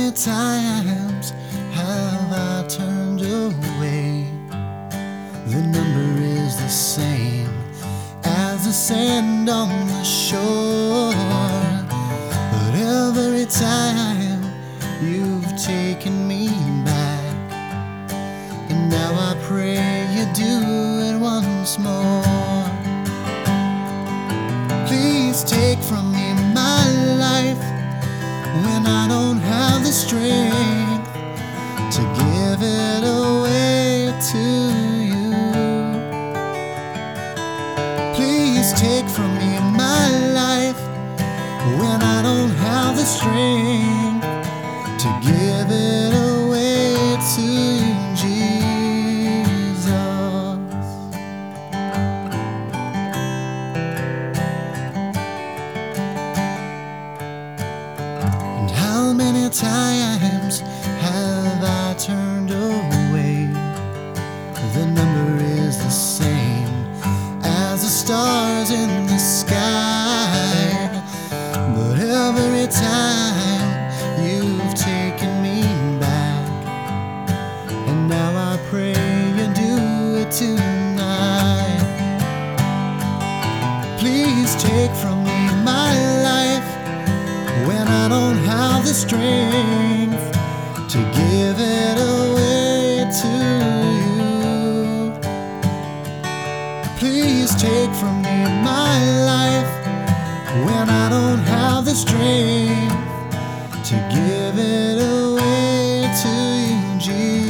many times have I turned away? The number is the same as the sand on the shore. But every time you've taken me back, and now I pray you do it once more. Please take from me my life when I don't have the strength to give it away to you. Please take from me my life when I don't have the strength to give it away to you, Jesus. And how many times have I turned away? The number is the same as the stars in the sky. But every time you've taken me back, and now I pray you do it tonight. Please take from me my life when I don't have the strength to give it away to you. Please take from me my life when I don't have the strength to give it away to you, Jesus.